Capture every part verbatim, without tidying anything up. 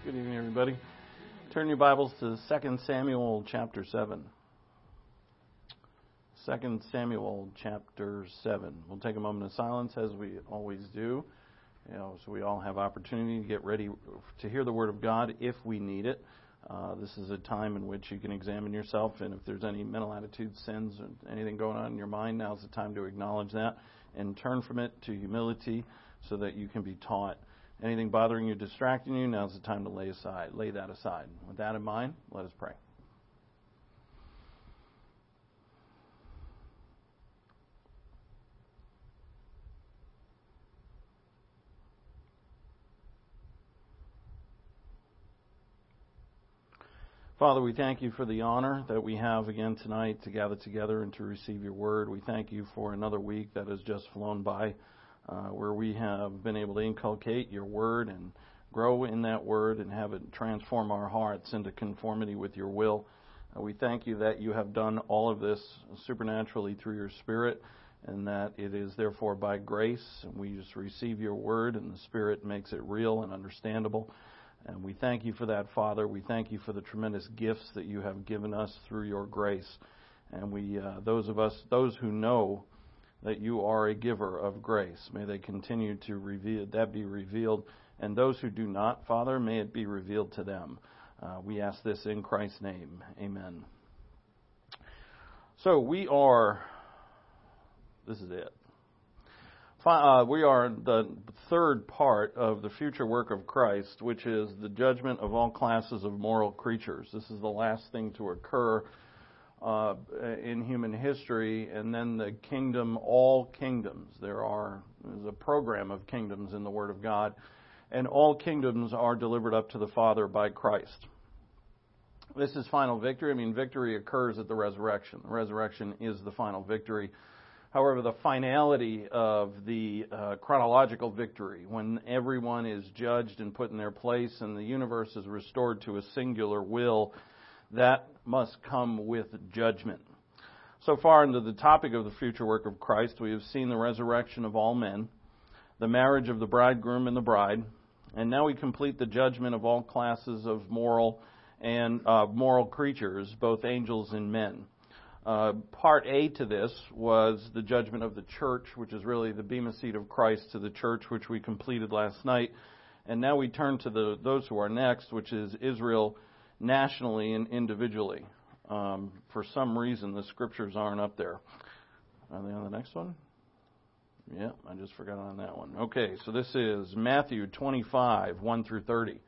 Good evening, everybody. Turn your Bibles to Second Samuel chapter seven. Second Samuel chapter seven. We'll take a moment of silence as we always do, you know, so we all have opportunity to get ready to hear the Word of God if we need it. Uh, this is a time in which you can examine yourself, and if there's any mental attitudes, sins, or anything going on in your mind, now's the time to acknowledge that and turn from it to humility so that you can be taught. Anything bothering you, distracting you, now's the time to lay aside, lay that aside. With that in mind, let us pray. Father, we thank you for the honor that we have again tonight to gather together and to receive your word. We thank you for another week that has just flown by, uh, where we have been able to inculcate your word and grow in that word and have it transform our hearts into conformity with your will. Uh, we thank you that you have done all of this supernaturally through your Spirit, and that it is therefore by grace, and we just receive your word, and the Spirit makes it real and understandable. And we thank you for that, Father. We thank you for the tremendous gifts that you have given us through your grace. And we, uh, those of us, those who know that you are a giver of grace, may they continue to reveal that be revealed. And those who do not, Father, may it be revealed to them. Uh, we ask this in Christ's name. Amen. So we are. This is it. Uh, we are the third part of the future work of Christ, which is the judgment of all classes of moral creatures. This is the last thing to occur uh, in human history, and then the kingdom, all kingdoms. There are there's a program of kingdoms in the Word of God, and all kingdoms are delivered up to the Father by Christ. This is final victory. I mean, victory occurs at the resurrection. The resurrection is the final victory. However, the finality of the uh, chronological victory, when everyone is judged and put in their place and the universe is restored to a singular will, that must come with judgment. So far into the topic of the future work of Christ, we have seen the resurrection of all men, the marriage of the bridegroom and the bride, and now we complete the judgment of all classes of moral and uh, moral creatures, both angels and men. Uh, part A to this was the judgment of the church, which is really the bema seat of Christ to the church, which we completed last night. And now we turn to the those who are next, which is Israel nationally and individually. Um, for some reason, the scriptures aren't up there. Are they on the next one? Yeah, I just forgot on that one. Okay, so this is Matthew twenty-five, one through thirty.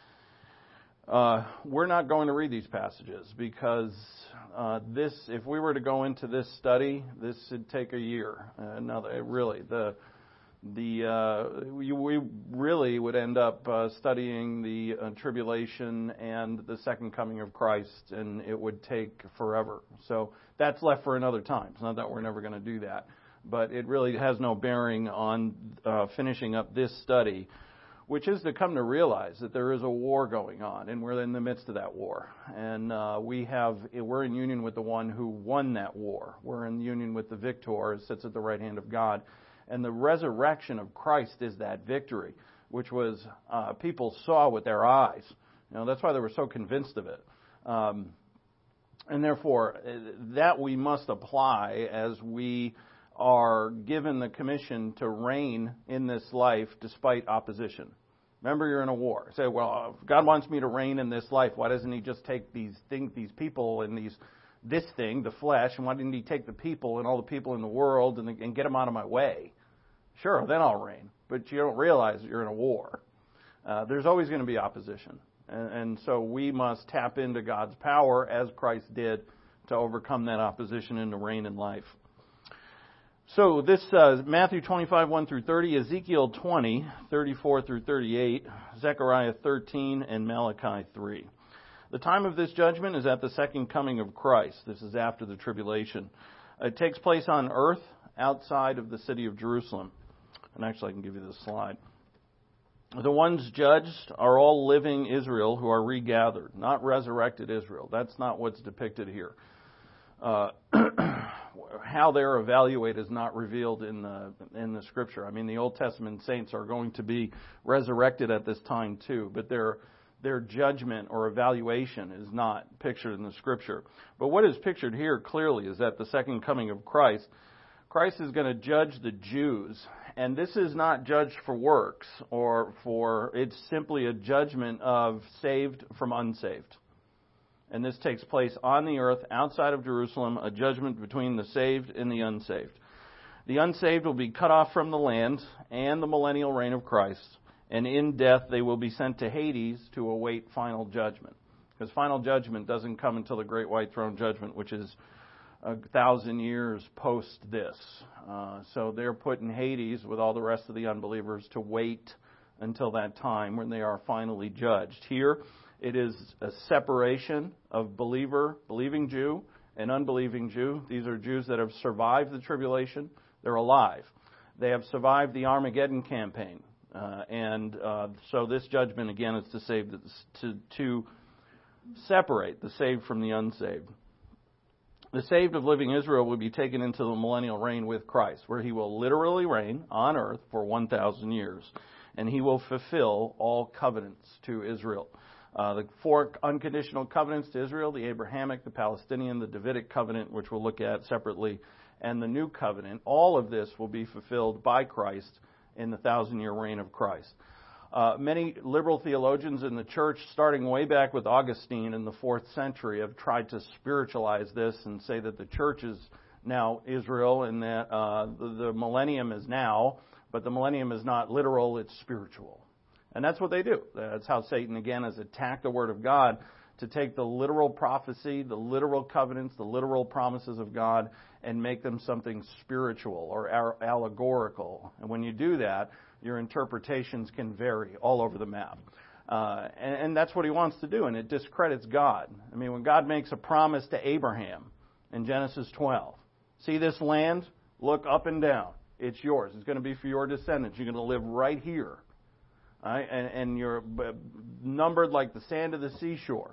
Uh, we're not going to read these passages because uh, this, if we were to go into this study, this would take a year. Uh, another, really, the the uh, we, we really would end up uh, studying the uh, tribulation and the second coming of Christ, and it would take forever. So that's left for another time. It's not that we're never going to do that, but it really has no bearing on uh, finishing up this study, which is to come to realize that there is a war going on, and we're in the midst of that war. And uh, we have, we're in union with the one who won that war. We're in union with the victor who sits at the right hand of God. And the resurrection of Christ is that victory, which was, uh, people saw with their eyes. You know, that's why they were so convinced of it. Um, and therefore, that we must apply as we are given the commission to reign in this life despite opposition. Remember, you're in a war. Say, well, if God wants me to reign in this life, why doesn't He just take these things, these people, and these this thing, the flesh, and why didn't He take the people and all the people in the world and, and get them out of my way? Sure, then I'll reign. But you don't realize that you're in a war. Uh, there's always going to be opposition, and, and so we must tap into God's power as Christ did to overcome that opposition and to reign in life. So this uh, Matthew twenty-five, one through thirty, Ezekiel twenty, thirty-four through thirty-eight, Zechariah thirteen, and Malachi three. The time of this judgment is at the second coming of Christ. This is after the tribulation. It takes place on earth outside of the city of Jerusalem. And actually I can give you this slide. The ones judged are all living Israel who are regathered, not resurrected Israel. That's not what's depicted here. Uh, how they're evaluated is not revealed in the in the Scripture. I mean, the Old Testament saints are going to be resurrected at this time too, but they're their judgment or evaluation is not pictured in the Scripture. But what is pictured here clearly is that the second coming of Christ, Christ is going to judge the Jews. And this is not judged for works or for, it's simply a judgment of saved from unsaved. And this takes place on the earth outside of Jerusalem, a judgment between the saved and the unsaved. The unsaved will be cut off from the land and the millennial reign of Christ. And in death, they will be sent to Hades to await final judgment. Because final judgment doesn't come until the great white throne judgment, which is a thousand years post this. Uh, so they're put in Hades with all the rest of the unbelievers to wait until that time when they are finally judged. Here, it is a separation of believer, believing Jew, and unbelieving Jew. These are Jews that have survived the tribulation. They're alive. They have survived the Armageddon campaign. Uh, and uh, so this judgment, again, is to save, the, to, to separate the saved from the unsaved. The saved of living Israel will be taken into the millennial reign with Christ, where he will literally reign on earth for one thousand years. And he will fulfill all covenants to Israel. Uh, the four unconditional covenants to Israel, the Abrahamic, the Palestinian, the Davidic covenant, which we'll look at separately, and the new covenant, all of this will be fulfilled by Christ in the thousand-year reign of Christ. Uh, many liberal theologians in the church, starting way back with Augustine in the fourth century, have tried to spiritualize this and say that the church is now Israel and that uh, the, the millennium is now, but the millennium is not literal, it's spiritual. And that's what they do. That's how Satan, again, has attacked the Word of God to take the literal prophecy, the literal covenants, the literal promises of God, and make them something spiritual or allegorical. And when you do that, your interpretations can vary all over the map. Uh, and, and that's what he wants to do, and it discredits God. I mean, when God makes a promise to Abraham in Genesis twelve, see this land? Look up and down. It's yours. It's going to be for your descendants. You're going to live right here. Right? And, and you're numbered like the sand of the seashore.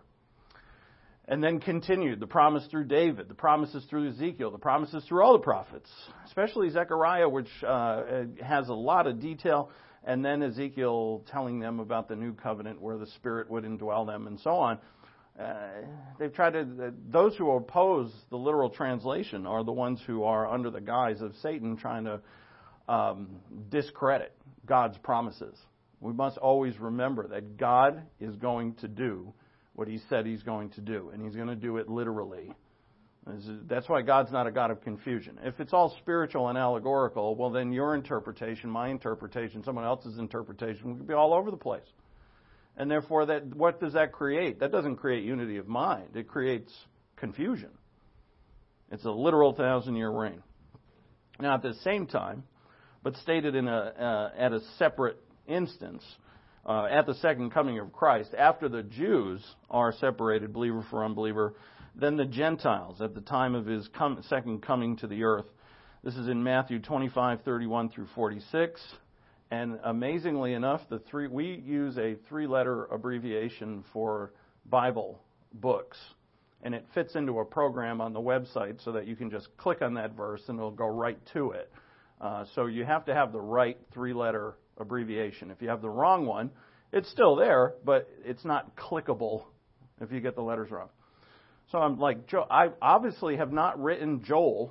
And then continued, the promise through David, the promises through Ezekiel, the promises through all the prophets, especially Zechariah, which uh, has a lot of detail, and then Ezekiel telling them about the new covenant where the Spirit would indwell them and so on. Uh, they've tried to, uh, those who oppose the literal translation are the ones who are under the guise of Satan trying to um, discredit God's promises. We must always remember that God is going to do what he said he's going to do, and he's going to do it literally. That's why God's not a God of confusion. If it's all spiritual and allegorical, well, then your interpretation, my interpretation, someone else's interpretation would be all over the place. And therefore, that what does that create? That doesn't create unity of mind. It creates confusion. It's a literal thousand-year reign. Now, at the same time, but stated in a uh, at a separate instance, uh, at the second coming of Christ, after the Jews are separated, believer for unbeliever, then the Gentiles at the time of his com- second coming to the earth. This is in Matthew twenty-five, thirty-one through forty-six. And amazingly enough, the three we use a three-letter abbreviation for Bible books. And it fits into a program on the website so that you can just click on that verse and it'll go right to it. Uh, so you have to have the right three-letter abbreviation. If you have the wrong one, it's still there, but it's not clickable if you get the letters wrong. So I'm like, Joe, I obviously have not written Joel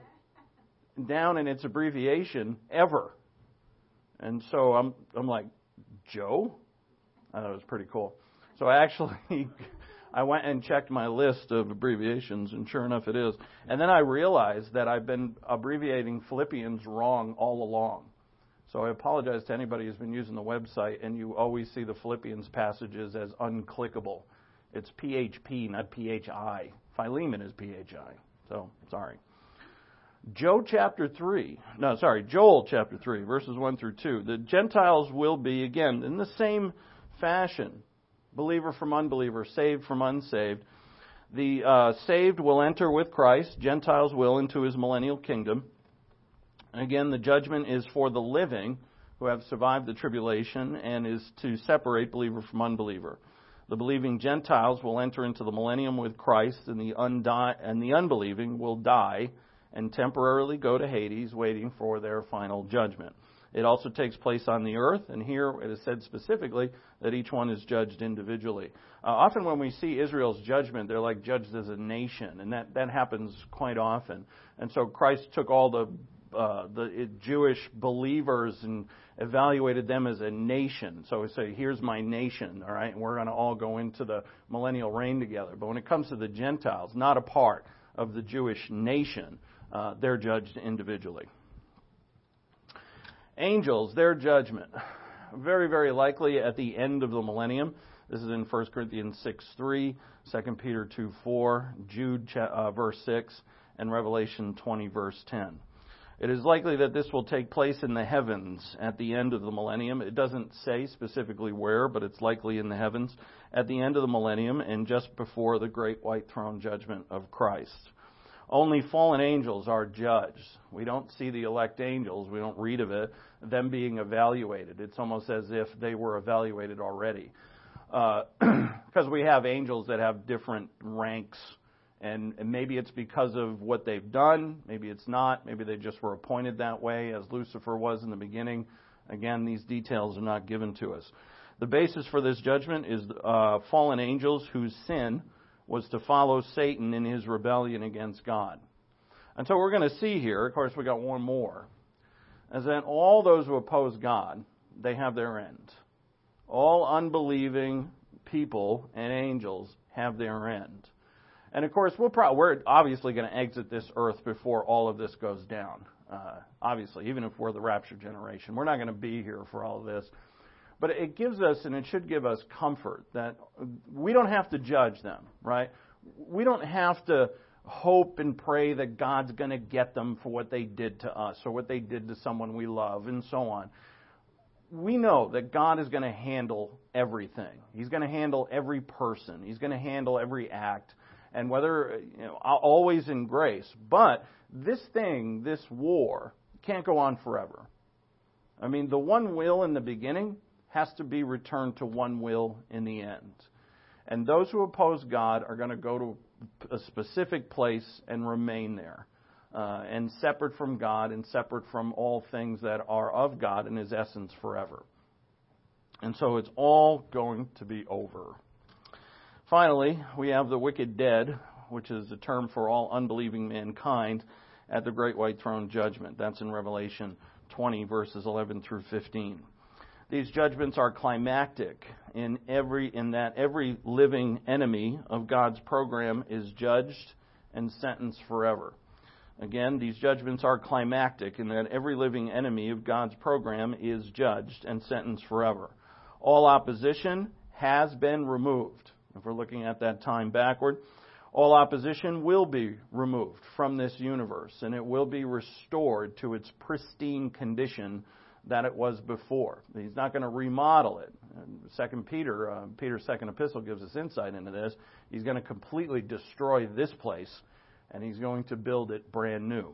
down in its abbreviation ever. And so I'm I'm like, Joe? I thought it was pretty cool. So I actually, I went and checked my list of abbreviations, and sure enough it is. And then I realized that I've been abbreviating Philippians wrong all along. So I apologize to anybody who's been using the website, and you always see the Philippians passages as unclickable. It's P H P, not P H I. Philemon is P H I. So, sorry. Joe chapter three, no, sorry, Joel chapter three, verses one through two. The Gentiles will be, again, in the same fashion, believer from unbeliever, saved from unsaved. The uh, saved will enter with Christ, Gentiles will into his millennial kingdom. Again, the judgment is for the living who have survived the tribulation and is to separate believer from unbeliever. The believing Gentiles will enter into the millennium with Christ, and the, undi- and the unbelieving will die and temporarily go to Hades, waiting for their final judgment. It also takes place on the earth, and here it is said specifically that each one is judged individually. Uh, often when we see Israel's judgment, they're like judged as a nation, and that, that happens quite often. And so Christ took all the uh, the Jewish believers and evaluated them as a nation. So we say, here's my nation, all right, and we're going to all go into the millennial reign together. But when it comes to the Gentiles, not a part of the Jewish nation, uh, they're judged individually. Angels, their judgment, very, very likely at the end of the millennium. This is in First Corinthians six three, Second Peter two four, Jude uh, verse six, and Revelation twenty verse ten. It is likely that this will take place in the heavens at the end of the millennium. It doesn't say specifically where, but it's likely in the heavens at the end of the millennium and just before the great white throne judgment of Christ. Only fallen angels are judged. We don't see the elect angels. We don't read of it, them being evaluated. It's almost as if they were evaluated already. Because uh, we have angels that have different ranks, and, and maybe it's because of what they've done. Maybe it's not. Maybe they just were appointed that way, as Lucifer was in the beginning. Again, these details are not given to us. The basis for this judgment is uh, fallen angels whose sin was to follow Satan in his rebellion against God. And so we're going to see here, of course we got one more, is that all those who oppose God, they have their end. All unbelieving people and angels have their end. And of course, we'll probably, we're obviously going to exit this earth before all of this goes down. Uh, obviously, even if we're the rapture generation. We're not going to be here for all of this. But it gives us, and it should give us comfort, that we don't have to judge them, right? We don't have to hope and pray that God's going to get them for what they did to us or what they did to someone we love and so on. We know that God is going to handle everything. He's going to handle every person. He's going to handle every act, and whether, you know, always in grace. But this thing, this war, can't go on forever. I mean, the one will in the beginning has to be returned to one will in the end. And those who oppose God are going to go to a specific place and remain there. Uh, and separate from God and separate from all things that are of God in His essence forever. And so it's all going to be over. Finally, we have the wicked dead, which is a term for all unbelieving mankind, at the great white throne judgment. That's in Revelation twenty, verses eleven through fifteen. These judgments are climactic in every in that every living enemy of God's program is judged and sentenced forever. Again, these judgments are climactic in that every living enemy of God's program is judged and sentenced forever. All opposition has been removed. If we're looking at that time backward, all opposition will be removed from this universe, and it will be restored to its pristine condition that it was before. He's not going to remodel it. Second Peter, uh, Peter's second epistle gives us insight into this. He's going to completely destroy this place, and He's going to build it brand new.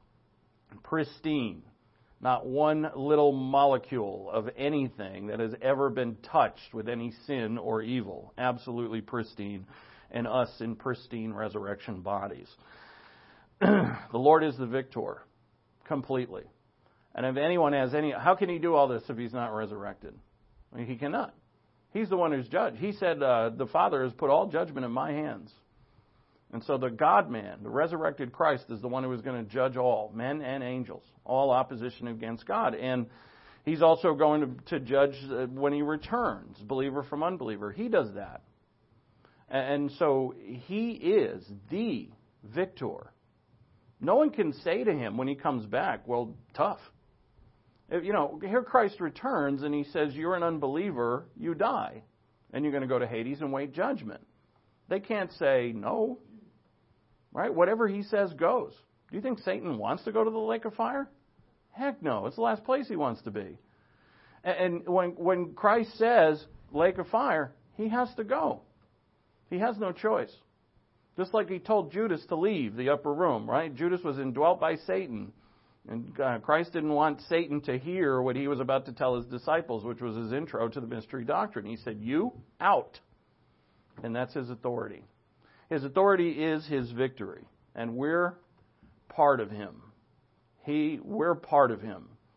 Pristine. Not one little molecule of anything that has ever been touched with any sin or evil. Absolutely pristine. And us in pristine resurrection bodies. The Lord is the victor. Completely. And if anyone has any... How can He do all this if He's not resurrected? I mean, He cannot. He's the one who's judged. He said, uh, the Father has put all judgment in my hands. And so the God-man, the resurrected Christ, is the one who is going to judge all, men and angels, all opposition against God. And He's also going to, to judge when He returns, believer from unbeliever. He does that. And so He is the victor. No one can say to Him when He comes back, well, tough. You know, here Christ returns and He says, you're an unbeliever, you die. And you're going to go to Hades and wait judgment. They can't say no. Right? Whatever He says goes. Do you think Satan wants to go to the lake of fire? Heck no. It's the last place he wants to be. And when when Christ says lake of fire, He has to go. He has no choice. Just like He told Judas to leave the upper room, right? Judas was indwelt by Satan. And uh, Christ didn't want Satan to hear what He was about to tell His disciples, which was His intro to the mystery doctrine. He said, you, out. And that's His authority. His authority is His victory. And we're part of Him. He, we're part of Him.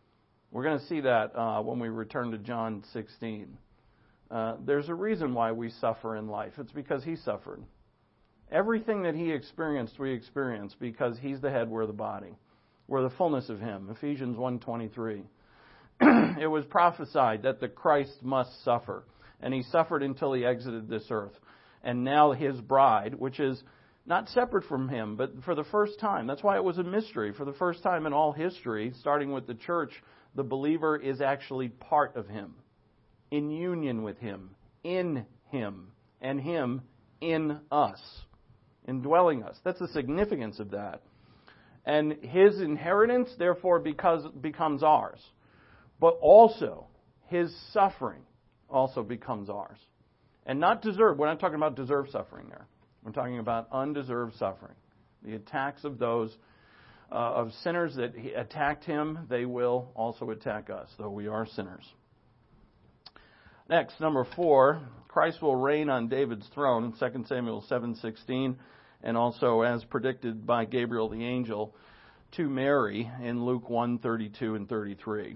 We're going to see that uh, when we return to John sixteen. Uh, there's a reason why we suffer in life. It's because he suffered. Everything that he experienced, we experience because he's the head, we're the body. We're the fullness of him. Ephesians one twenty-three. It was prophesied that the Christ must suffer. And he suffered until he exited this earth. And now his bride, which is not separate from him, but for the first time. That's why it was a mystery. For the first time in all history, starting with the church, the believer is actually part of him, in union with him, in him, and him in us, indwelling us. That's the significance of that. And his inheritance, therefore, because, becomes ours. But also, his suffering also becomes ours. And not deserved. We're not talking about deserved suffering there. We're talking about undeserved suffering. The attacks of those, uh, of sinners that attacked him, they will also attack us, though we are sinners. Next, number four, Christ will reign on David's throne in Second Samuel seven sixteen, and also as predicted by Gabriel the angel to Mary in Luke one thirty-two and thirty-three.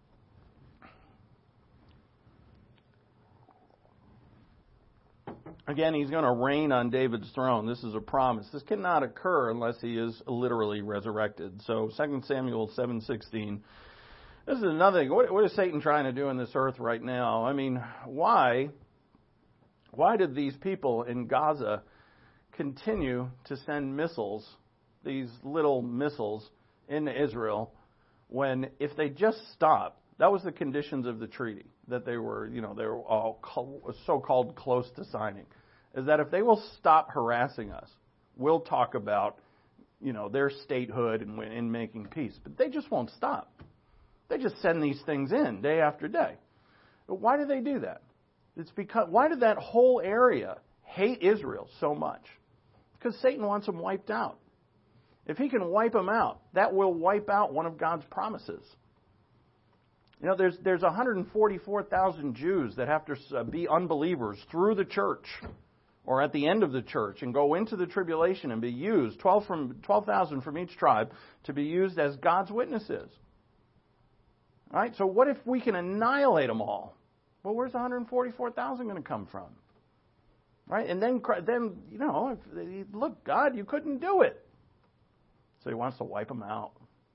Again, he's going to reign on David's throne. This is a promise. This cannot occur unless he is literally resurrected. So Second Samuel seven sixteen. This is another thing. What, what is Satan trying to do in this earth right now? I mean, why, why did these people in Gaza continue to send missiles, these little missiles, into Israel when if they just stopped, that was the conditions of the treaty that they were, you know, they were all so-called close to signing, is that if they will stop harassing us, we'll talk about, you know, their statehood and in making peace. But they just won't stop. They just send these things in day after day. But why do they do that? It's because why did that whole area hate Israel so much? Because Satan wants them wiped out. If he can wipe them out, that will wipe out one of God's promises. You know, there's there's one hundred forty-four thousand Jews that have to be unbelievers through the church or at the end of the church and go into the tribulation and be used, twelve from twelve thousand from each tribe, to be used as God's witnesses. All right, so what if we can annihilate them all? Well, where's one hundred forty-four thousand going to come from? Right? And then, then you know, if, look, God, you couldn't do it. So he wants to wipe them out.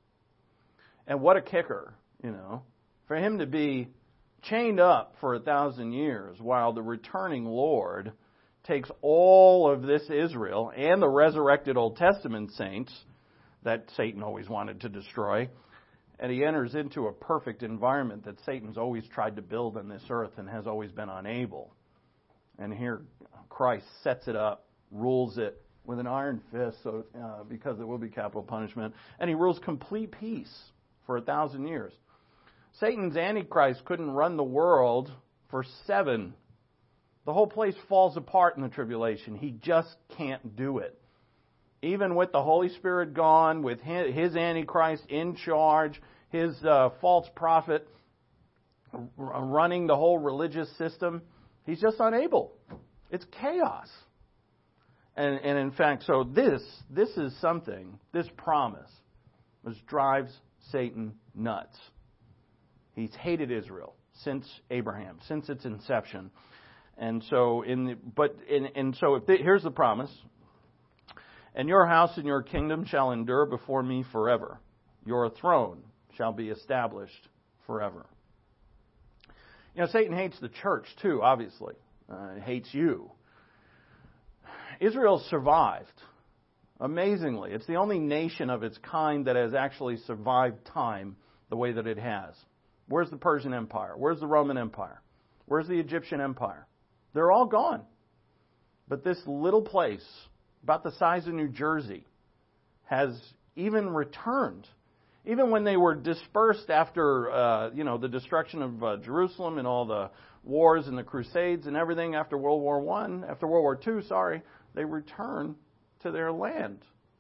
And what a kicker, you know. For him to be chained up for a thousand years while the returning Lord takes all of this Israel and the resurrected Old Testament saints that Satan always wanted to destroy, and he enters into a perfect environment that Satan's always tried to build on this earth and has always been unable. And here Christ sets it up, rules it with an iron fist, so uh, because there will be capital punishment, and he rules complete peace for a thousand years. Satan's Antichrist couldn't run the world for seven. The whole place falls apart in the tribulation. He just can't do it. Even with the Holy Spirit gone, with his Antichrist in charge, his uh, false prophet running the whole religious system, he's just unable. It's chaos. And, and in fact, so this, this is something, this promise, which drives Satan nuts. He's hated Israel since Abraham, since its inception, and so in the, but in, and so if the, here's the promise: and your house and your kingdom shall endure before me forever. Your throne shall be established forever. You know, Satan hates the church too. Obviously, uh, hates you. Israel survived amazingly. It's the only nation of its kind that has actually survived time the way that it has. Where's the Persian Empire? Where's the Roman Empire? Where's the Egyptian Empire? They're all gone. But this little place, about the size of New Jersey, has even returned. Even when they were dispersed after, uh, you know, the destruction of uh, Jerusalem and all the wars and the Crusades and everything after World War One, after World War Two, sorry, they return to their land.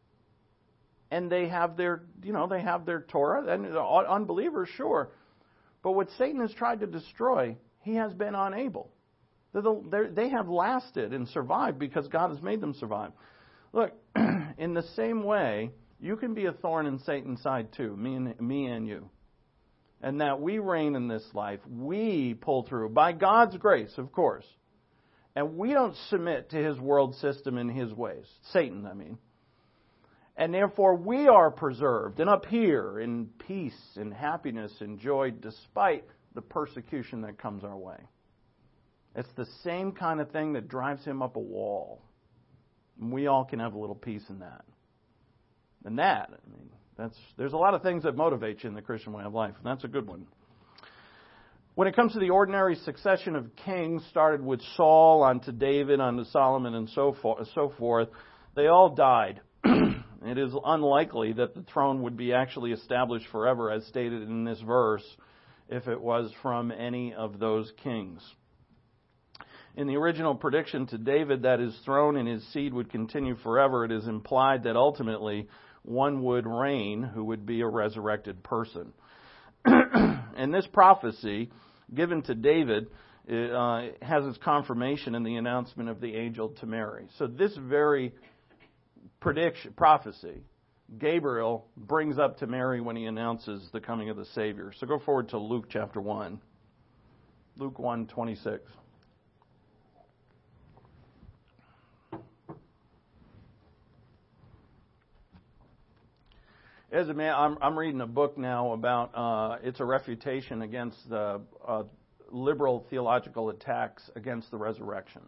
And they have their, you know, they have their Torah. And unbelievers, sure. But what Satan has tried to destroy, he has been unable. They have lasted and survived because God has made them survive. Look, in the same way, you can be a thorn in Satan's side too, me and, me and you. and that we reign in this life. We pull through by God's grace, of course. And we don't submit to his world system and his ways. Satan, I mean. And therefore we are preserved and up here in peace and happiness and joy despite the persecution that comes our way. It's the same kind of thing that drives him up a wall. And we all can have a little peace in that. And that, I mean, that's there's a lot of things that motivate you in the Christian way of life, and that's a good one. When it comes to the ordinary succession of kings, started with Saul, onto David, onto Solomon, and so forth, so forth, they all died. It is unlikely that the throne would be actually established forever, as stated in this verse, if it was from any of those kings. In the original prediction to David that his throne and his seed would continue forever, it is implied that ultimately one would reign who would be a resurrected person. And this prophecy given to David uh, has its confirmation in the announcement of the angel to Mary. So this very prediction, prophecy, Gabriel brings up to Mary when he announces the coming of the Savior. So go forward to Luke chapter one. Luke one twenty-six. As a man, I'm, I'm reading a book now about, uh, it's a refutation against the uh, liberal theological attacks against the resurrection.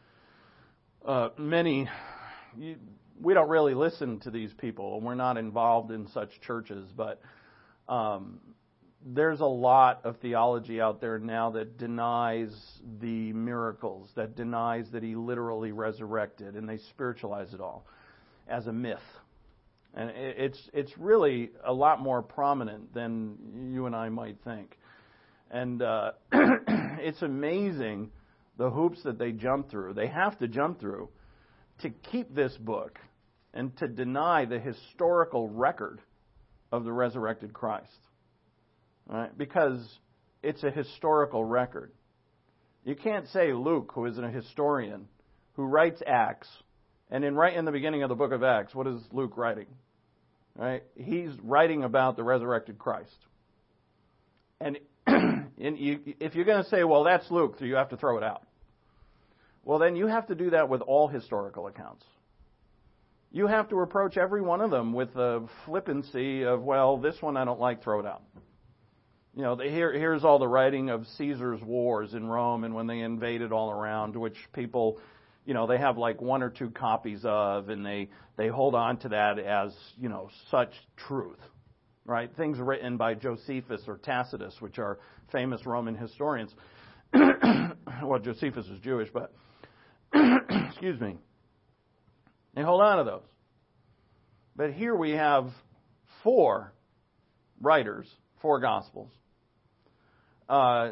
Uh, many, you, we don't really listen to these people, and we're not involved in such churches, but um, there's a lot of theology out there now that denies the miracles, that denies that he literally resurrected, and they spiritualize it all as a myth. And it's it's really a lot more prominent than you and I might think. And uh, it's amazing the hoops that they jump through. They have to jump through to keep this book and to deny the historical record of the resurrected Christ. All right? Because it's a historical record. You can't say Luke, who is a historian, who writes Acts, and in right in the beginning of the book of Acts, what is Luke writing? Right? He's writing about the resurrected Christ. And in, you, if you're going to say, well, that's Luke, so you have to throw it out. Well, then you have to do that with all historical accounts. You have to approach every one of them with the flippancy of, well, this one I don't like, throw it out. You know, the, here, here's all the writing of Caesar's wars in Rome and when they invaded all around, which people, you know, they have like one or two copies of, and they, they hold on to that as, you know, such truth, right? Things written by Josephus or Tacitus, which are famous Roman historians. Well, Josephus is Jewish, but, excuse me. They hold on to those. But here we have four writers, four Gospels. Uh,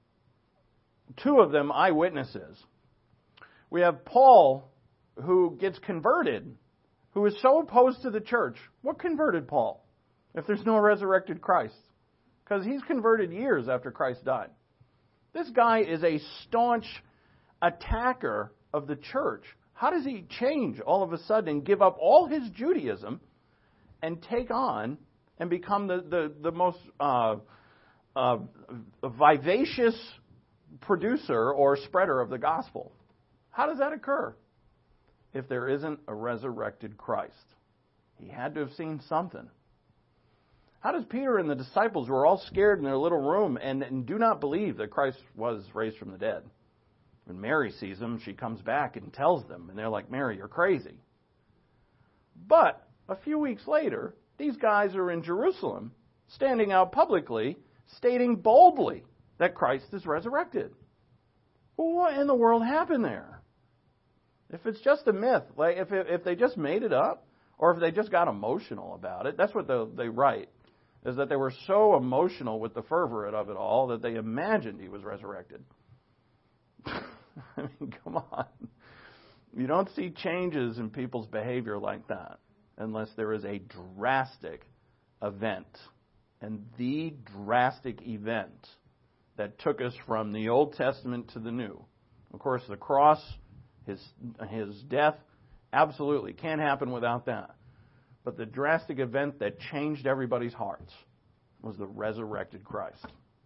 two of them eyewitnesses. We have Paul, who gets converted, who is so opposed to the church. What converted Paul if there's no resurrected Christ? Because he's converted years after Christ died. This guy is a staunch attacker of the church. How does he change all of a sudden and give up all his Judaism and take on and become the, the, the most uh, uh, vivacious producer or spreader of the gospel? How does that occur if there isn't a resurrected Christ? He had to have seen something. How does Peter and the disciples, who are all scared in their little room and, and do not believe that Christ was raised from the dead, when Mary sees them, she comes back and tells them, and they're like, Mary, you're crazy. But a few weeks later, these guys are in Jerusalem, standing out publicly, stating boldly that Christ is resurrected. Well, what in the world happened there? If it's just a myth, like if it, if they just made it up, or if they just got emotional about it, that's what the, they write, is that they were so emotional with the fervor of it all that they imagined he was resurrected. I mean, come on. You don't see changes in people's behavior like that unless there is a drastic event. And the drastic event that took us from the Old Testament to the New. Of course, the cross, his his death, absolutely can't happen without that. But the drastic event that changed everybody's hearts was the resurrected Christ.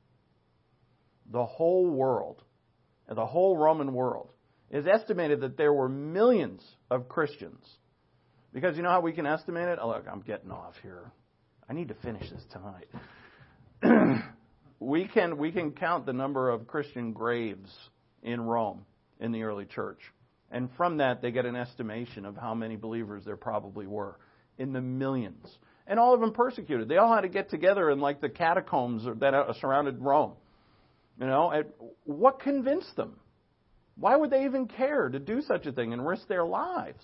The whole world, the whole Roman world, is estimated that there were millions of Christians. Because you know how we can estimate it? Oh, look, I'm getting off here. I need to finish this tonight. we can we can count the number of Christian graves in Rome in the early church. And from that, they get an estimation of how many believers there probably were. In the millions. And all of them persecuted. They all had to get together in like the catacombs that surrounded Rome. You know, what convinced them? Why would they even care to do such a thing and risk their lives?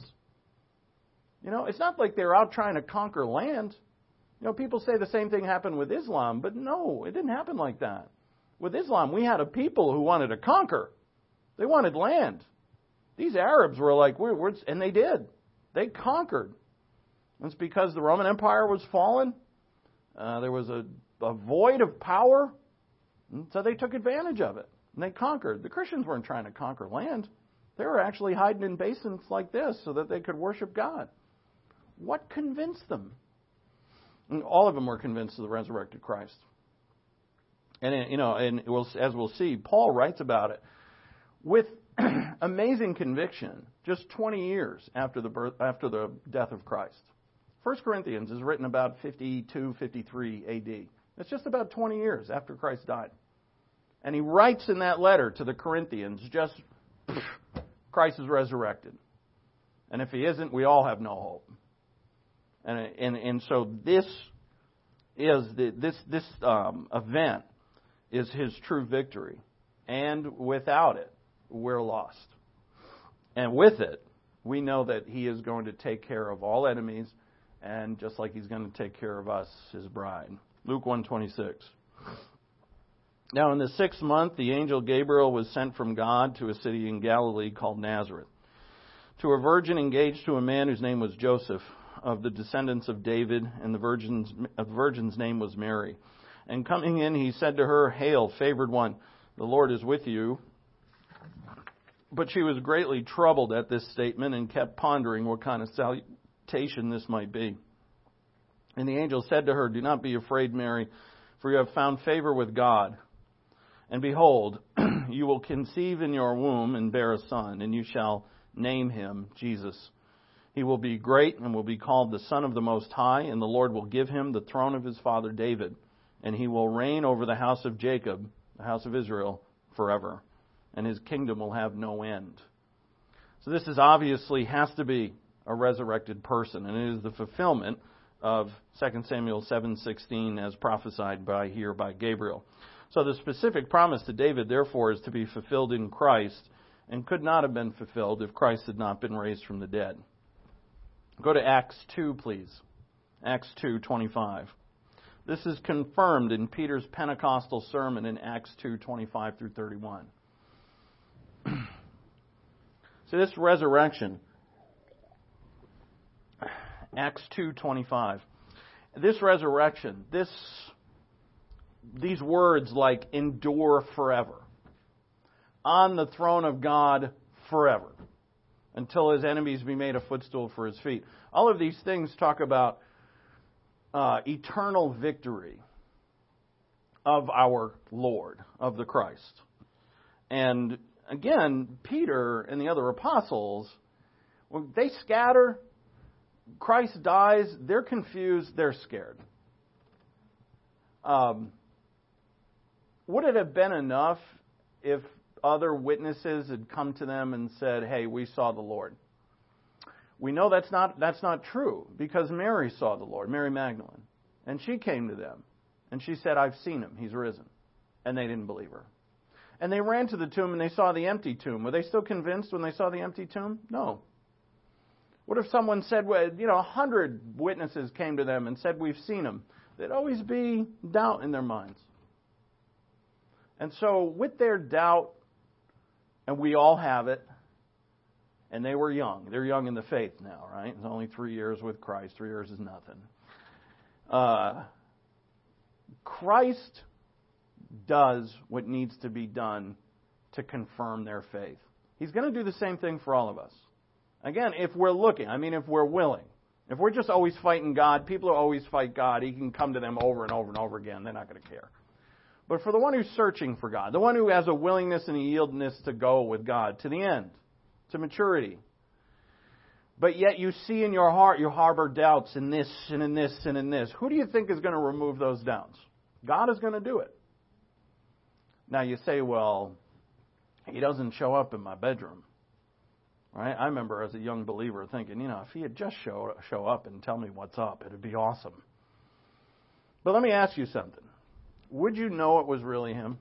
You know, it's not like they're out trying to conquer land. You know, people say the same thing happened with Islam, but no, it didn't happen like that. With Islam, we had a people who wanted to conquer. They wanted land. These Arabs were like, we're, we're and they did. They conquered. It's because the Roman Empire was fallen. Uh, there was a, a void of power. And so they took advantage of it. And they conquered. The Christians weren't trying to conquer land. They were actually hiding in basins like this so that they could worship God. What convinced them? And all of them were convinced of the resurrected Christ. And, you know, and we'll, as we'll see, Paul writes about it with amazing conviction just twenty years after the birth, after the death of Christ. First Corinthians is written about fifty-two, fifty-three A D. It's just about twenty years after Christ died. And he writes in that letter to the Corinthians, just, Christ is resurrected. And if he isn't, we all have no hope. And and, and so this is the, this this um, event is his true victory. And without it, we're lost. And with it, we know that he is going to take care of all enemies, and just like he's going to take care of us, his bride. Luke one twenty-six. Now in the sixth month, the angel Gabriel was sent from God to a city in Galilee called Nazareth, to a virgin engaged to a man whose name was Joseph, of the descendants of David, and the virgin's, uh, the virgin's name was Mary. And coming in, he said to her, "Hail, favored one, the Lord is with you." But she was greatly troubled at this statement and kept pondering what kind of salutation this might be. And the angel said to her, "Do not be afraid, Mary, for you have found favor with God. And behold, you will conceive in your womb and bear a son, and you shall name him Jesus. He will be great and will be called the Son of the Most High, and the Lord will give him the throne of his father David, and he will reign over the house of Jacob, the house of Israel, forever, and his kingdom will have no end." So this is obviously has to be a resurrected person, and it is the fulfillment of Second Samuel seven sixteen as prophesied by here by Gabriel. So the specific promise to David, therefore, is to be fulfilled in Christ, and could not have been fulfilled if Christ had not been raised from the dead. Go to Acts two, please. Acts two twenty-five. This is confirmed in Peter's Pentecostal sermon in Acts two twenty-five through thirty-one. So this resurrection, Acts two twenty-five. This resurrection, this these words like endure forever, on the throne of God forever, until his enemies be made a footstool for his feet. All of these things talk about uh, eternal victory of our Lord, of the Christ. And again, Peter and the other apostles, when they scatter, Christ dies, they're confused, they're scared. Um, would it have been enough if other witnesses had come to them and said, "Hey, we saw the Lord"? We know that's not that's not true, because Mary saw the Lord, Mary Magdalene. And she came to them, and she said, "I've seen him, he's risen." And they didn't believe her. And they ran to the tomb, and they saw the empty tomb. Were they still convinced when they saw the empty tomb? No. What if someone said, well, you know, a hundred witnesses came to them and said, "We've seen him"? There'd always be doubt in their minds. And so with their doubt, and we all have it, and they were young. They're young in the faith now, right? It's only three years with Christ. Three years is nothing. Uh, Christ does what needs to be done to confirm their faith. He's going to do the same thing for all of us. Again, if we're looking, I mean if we're willing, If we're just always fighting God, people who always fight God, He can come to them over and over and over again. They're not going to care. But for the one who's searching for God, the one who has a willingness and a yieldedness to go with God to the end, to maturity, but yet you see in your heart you harbor doubts in this and in this and in this, who do you think is going to remove those doubts? God is going to do it. Now you say, well, He doesn't show up in my bedroom. Right? I remember as a young believer thinking, you know, if He had just show, show up and tell me what's up, it would be awesome. But let me ask you something. Would you know it was really Him?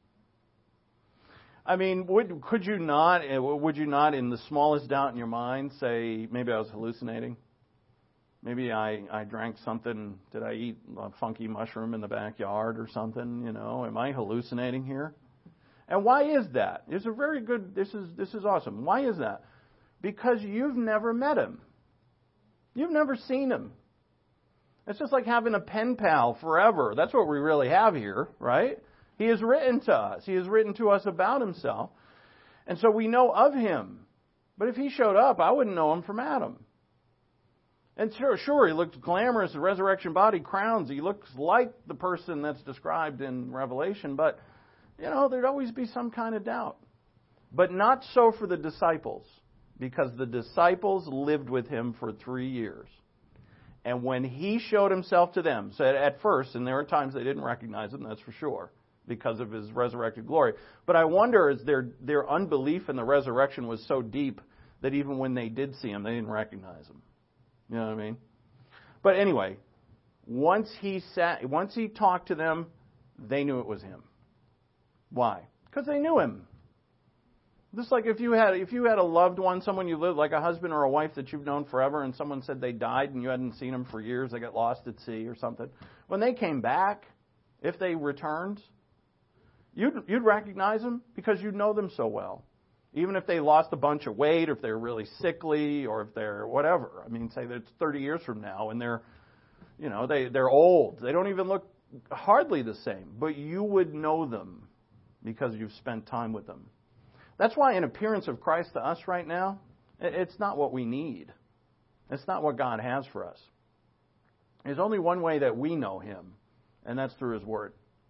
I mean, would could you not, would you not in the smallest doubt in your mind say, maybe I was hallucinating? Maybe I, I drank something, did I eat a funky mushroom in the backyard or something, you know? Am I hallucinating here? And why is that? It's a very good, this is this is awesome. Why is that? Because you've never met Him. You've never seen Him. It's just like having a pen pal forever. That's what we really have here, right? He has written to us. He has written to us about Himself. And so we know of Him. But if He showed up, I wouldn't know Him from Adam. And sure, sure, He looks glamorous, the resurrection body, crowns. He looks like the person that's described in Revelation. But, you know, there'd always be some kind of doubt. But not so for the disciples. Because the disciples lived with Him for three years. And when He showed Himself to them, so at first, and there are times they didn't recognize Him, that's for sure, because of His resurrected glory. But I wonder is their their unbelief in the resurrection was so deep that even when they did see Him, they didn't recognize Him. You know what I mean? But anyway, once He sat, once He talked to them, they knew it was Him. Why? Because they knew Him. Just like if you had if you had a loved one, someone you lived, like a husband or a wife that you've known forever, and someone said they died and you hadn't seen them for years, they got lost at sea or something. When they came back, if they returned, you'd you'd recognize them because you know them so well. Even if they lost a bunch of weight, or if they're really sickly, or if they're whatever. I mean, say that it's thirty years from now and they're, you know, they they're old. They don't even look hardly the same, but you would know them because you've spent time with them. That's why an appearance of Christ to us right now, it's not what we need. It's not what God has for us. There's only one way that we know Him, and that's through His Word.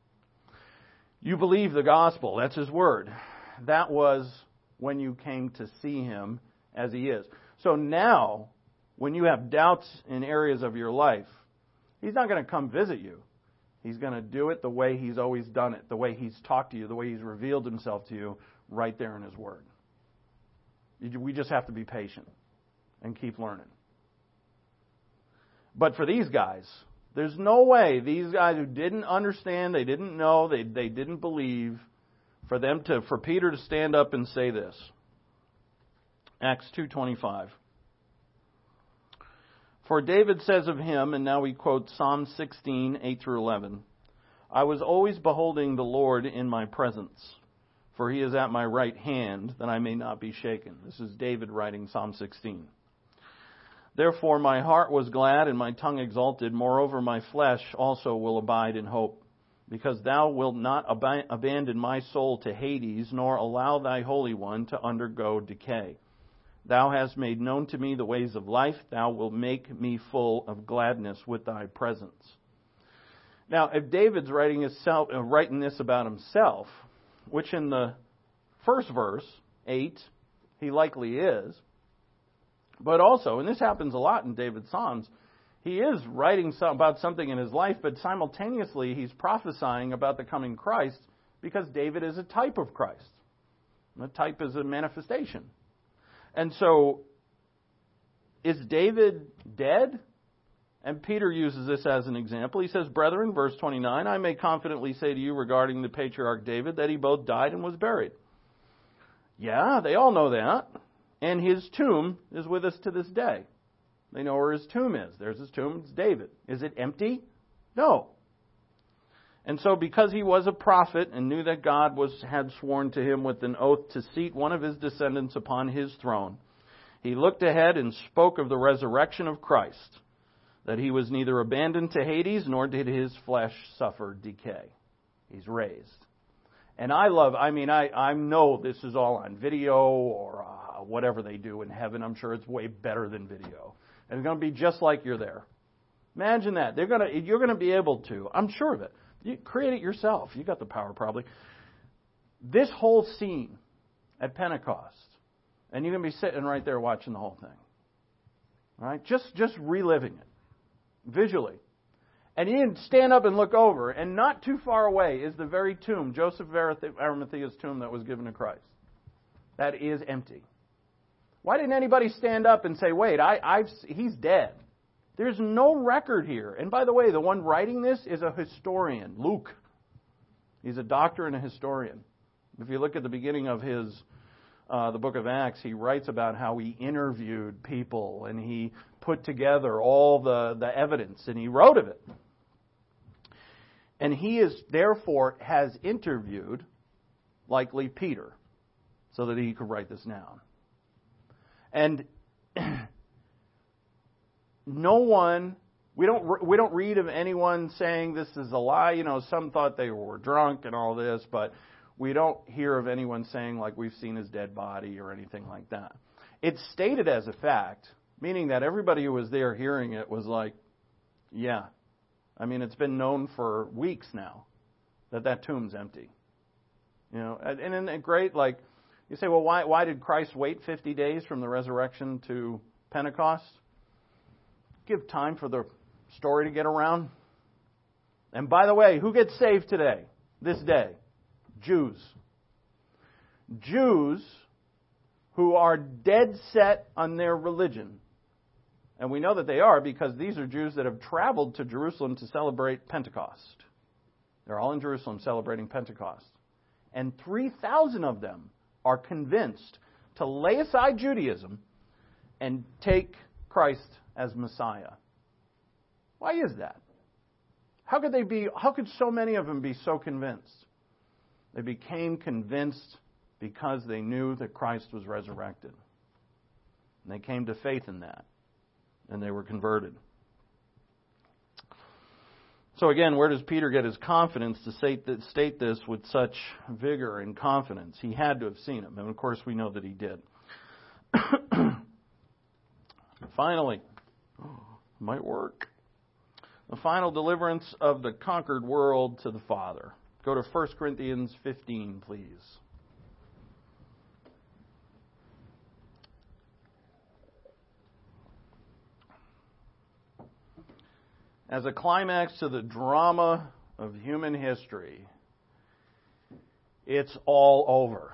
You believe the gospel, that's His Word. That was when you came to see Him as He is. So now, when you have doubts in areas of your life, He's not going to come visit you. He's going to do it the way He's always done it, the way He's talked to you, the way He's revealed Himself to you, right there in His Word. We just have to be patient and keep learning. But for these guys, there's no way, these guys who didn't understand, they didn't know, they they didn't believe, for them to, for Peter to stand up and say this. Acts two twenty-five. For David says of Him, and now we quote Psalm sixteen, eight through eleven, I was always beholding the Lord in my presence, for He is at my right hand, that I may not be shaken. This is David writing Psalm sixteen. Therefore my heart was glad and my tongue exalted. Moreover, my flesh also will abide in hope, because Thou wilt not ab- abandon my soul to Hades, nor allow Thy Holy One to undergo decay. Thou hast made known to me the ways of life. Thou wilt make me full of gladness with Thy presence. Now, if David's writing, himself, uh, writing this about himself, which in the first verse, eight, he likely is, but also, and this happens a lot in David's Psalms, he is writing some, about something in his life, but simultaneously he's prophesying about the coming Christ, because David is a type of Christ. A type is a manifestation. And so, is David dead? And Peter uses this as an example. He says, Brethren, verse twenty-nine, I may confidently say to you regarding the patriarch David that he both died and was buried. Yeah, they all know that. And his tomb is with us to this day. They know where his tomb is. There's his tomb. It's David. Is it empty? No. And so because he was a prophet and knew that God was had sworn to him with an oath to seat one of his descendants upon his throne, he looked ahead and spoke of the resurrection of Christ, that he was neither abandoned to Hades nor did his flesh suffer decay. He's raised. And I love, I mean, I, I know this is all on video or uh, whatever they do in heaven. I'm sure it's way better than video. And it's going to be just like you're there. Imagine that. They're going to, you're going to be able to. I'm sure of it. You create it yourself. You got the power probably. This whole scene at Pentecost, and you're going to be sitting right there watching the whole thing. All right? Just, just reliving it visually. And you can stand up and look over, and not too far away is the very tomb, Joseph of Arimathea's tomb that was given to Christ. That is empty. Why didn't anybody stand up and say, wait, I, I've, he's dead? There's no record here. And by the way, the one writing this is a historian, Luke. He's a doctor and a historian. If you look at the beginning of his, uh, the book of Acts, he writes about how he interviewed people and he put together all the, the evidence and he wrote of it. And he is, therefore, has interviewed, likely, Peter, so that he could write this down. And no one, we don't we don't read of anyone saying this is a lie. You know, some thought they were drunk and all this, but we don't hear of anyone saying like we've seen his dead body or anything like that. It's stated as a fact, meaning that everybody who was there hearing it was like, yeah. I mean, it's been known for weeks now that that tomb's empty. You know, and isn't it great? Like, you say, well, why why did Christ wait fifty days from the resurrection to Pentecost? Give time for the story to get around. And by the way, who gets saved today, this day? Jews. Jews who are dead set on their religion. And we know that they are because these are Jews that have traveled to Jerusalem to celebrate Pentecost. They're all in Jerusalem celebrating Pentecost. And three thousand of them are convinced to lay aside Judaism and take Christ as Messiah. Why is that? How could they be, how could so many of them be so convinced? They became convinced because they knew that Christ was resurrected. And they came to faith in that. And they were converted. So again, where does Peter get his confidence to state this with such vigor and confidence? He had to have seen him. And of course we know that he did. Finally, might work. The final deliverance of the conquered world to the Father. Go to First Corinthians fifteen, please. As a climax to the drama of human history, it's all over.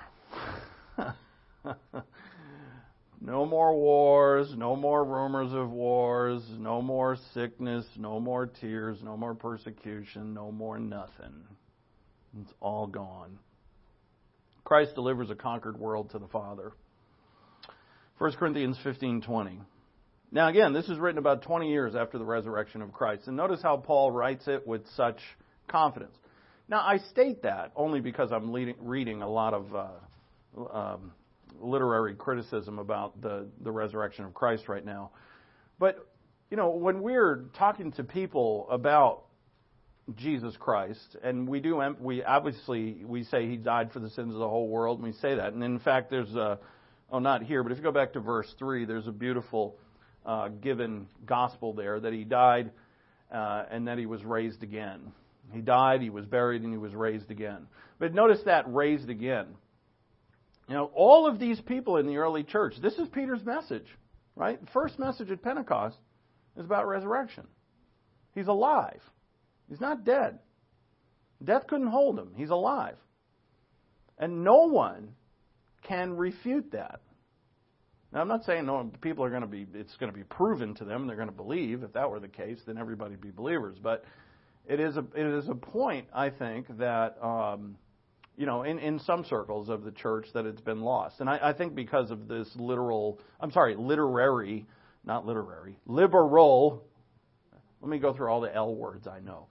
No more wars, no more rumors of wars, no more sickness, no more tears, no more persecution, no more nothing. It's all gone. Christ delivers a conquered world to the Father. First Corinthians fifteen twenty. Now again, this is written about twenty years after the resurrection of Christ. And notice how Paul writes it with such confidence. Now I state that only because I'm leading, reading a lot of uh, um, literary criticism about the, the resurrection of Christ right now. But, you know, when we're talking to people about Jesus Christ, and we do, we obviously, we say He died for the sins of the whole world, and we say that. And in fact, there's a, oh, not here, but if you go back to verse three, there's a beautiful uh, given gospel there that He died uh, and that He was raised again. He died, He was buried, and He was raised again. But notice that raised again. You know, all of these people in the early church, this is Peter's message, right? The first message at Pentecost is about resurrection. He's alive. He's not dead. Death couldn't hold Him. He's alive. And no one can refute that. Now, I'm not saying no people are going to be, it's going to be proven to them, they're going to believe. If that were the case, then everybody would be believers. But it is a, it is a point, I think, that, um, you know, in, in some circles of the church that it's been lost. And I, I think because of this literal, I'm sorry, literary, not literary, liberal, let me go through all the L words I know.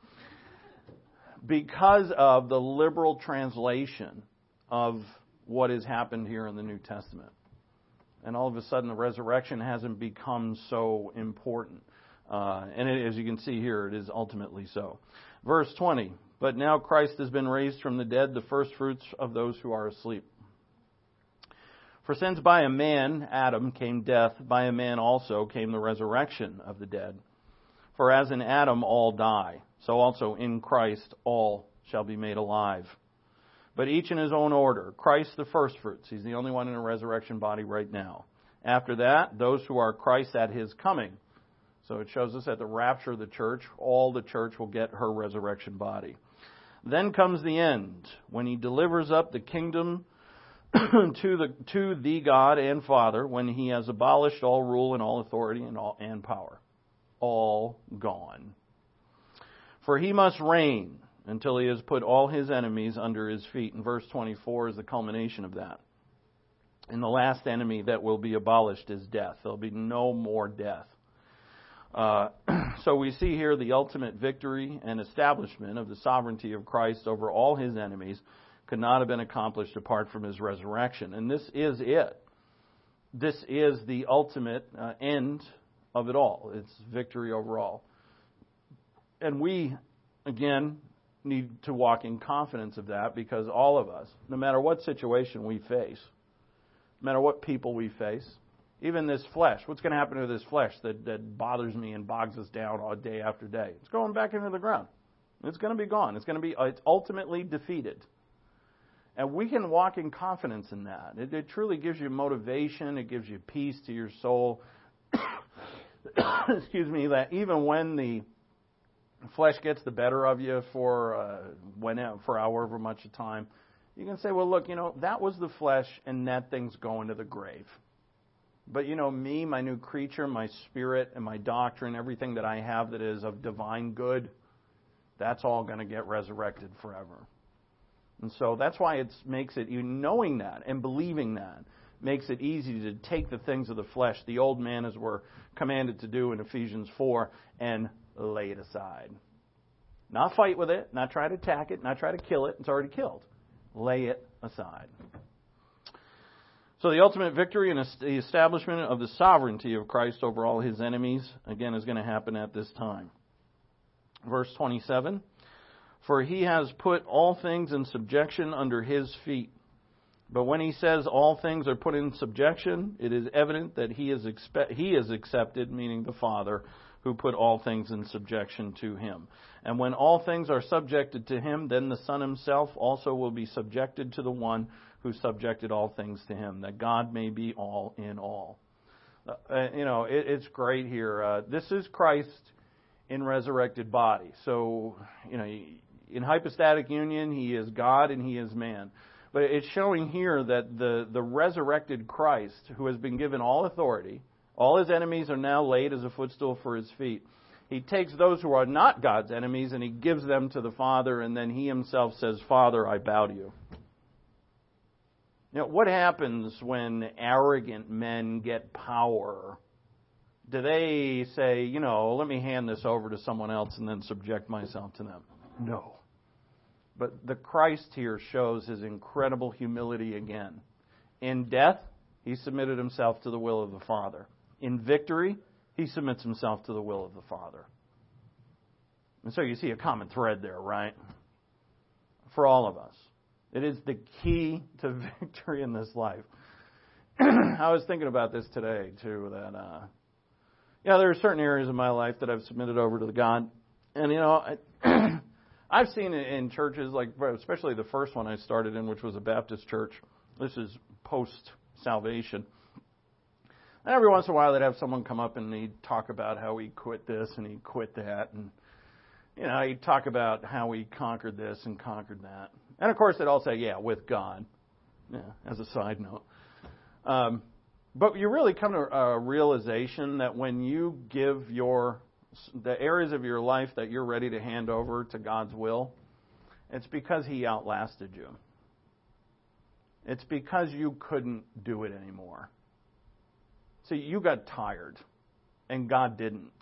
Because of the liberal translation of what has happened here in the New Testament. And all of a sudden the resurrection hasn't become so important. Uh, and it, as you can see here, it is ultimately so. Verse twenty. But now Christ has been raised from the dead, the first fruits of those who are asleep. For since by a man, Adam, came death, by a man also came the resurrection of the dead. For as in Adam all die, so also in Christ all shall be made alive. But each in his own order. Christ the firstfruits. He's the only one in a resurrection body right now. After that, those who are Christ at his coming. So it shows us at the rapture of the church, all the church will get her resurrection body. Then comes the end, when he delivers up the kingdom to the to the God and Father, when he has abolished all rule and all authority and all and power. All gone. For he must reign until he has put all his enemies under his feet. And verse twenty-four is the culmination of that. And the last enemy that will be abolished is death. There'll be no more death. Uh, so we see here the ultimate victory and establishment of the sovereignty of Christ over all his enemies could not have been accomplished apart from his resurrection. And this is it. This is the ultimate uh, end of it all. It's victory over all. And we, again, need to walk in confidence of that, because all of us, no matter what situation we face, no matter what people we face, even this flesh, what's going to happen to this flesh that, that bothers me and bogs us down all day after day? It's going back into the ground. It's going to be gone. It's going to be, it's ultimately defeated. And we can walk in confidence in that. It, it truly gives you motivation. It gives you peace to your soul. Excuse me, that even when the flesh gets the better of you for uh, when for however much of time, you can say, well, look, you know, that was the flesh, and that thing's going to the grave. But, you know, me, my new creature, my spirit, and my doctrine, everything that I have that is of divine good, that's all going to get resurrected forever. And so that's why it makes it, you knowing that and believing that, makes it easy to take the things of the flesh, the old man, as we're commanded to do in Ephesians four, and lay it aside. Not fight with it, not try to attack it, not try to kill it. It's already killed. Lay it aside. So the ultimate victory and the establishment of the sovereignty of Christ over all his enemies, again, is going to happen at this time. Verse twenty-seven, for he has put all things in subjection under his feet. But when he says all things are put in subjection, it is evident that he is expe- he is accepted, meaning the Father, who put all things in subjection to him. And when all things are subjected to him, then the Son himself also will be subjected to the one who subjected all things to him, that God may be all in all. Uh, you know, it, it's great here. Uh, this is Christ in resurrected body. So, you know, in hypostatic union, he is God and he is man. But it's showing here that the, the resurrected Christ, who has been given all authority, all his enemies are now laid as a footstool for his feet. He takes those who are not God's enemies and he gives them to the Father, and then he himself says, Father, I bow to you. You know, what happens when arrogant men get power? Do they say, you know, let me hand this over to someone else and then subject myself to them? No. But the Christ here shows his incredible humility again. In death, he submitted himself to the will of the Father. In victory, he submits himself to the will of the Father. And so you see a common thread there, right? For all of us. It is the key to victory in this life. I was thinking about this today, too, that, uh, yeah, there are certain areas of my life that I've submitted over to God. And, you know, I, I've seen it in churches, like especially the first one I started in, which was a Baptist church. This is post-salvation. And every once in a while they'd have someone come up and he'd talk about how he quit this and he quit that. And, you know, he'd talk about how he conquered this and conquered that. And, of course, they'd all say, yeah, with God, yeah, as a side note. Um, but you really come to a realization that when you give your the areas of your life that you're ready to hand over to God's will, it's because he outlasted you. It's because you couldn't do it anymore. See, you got tired, and God didn't.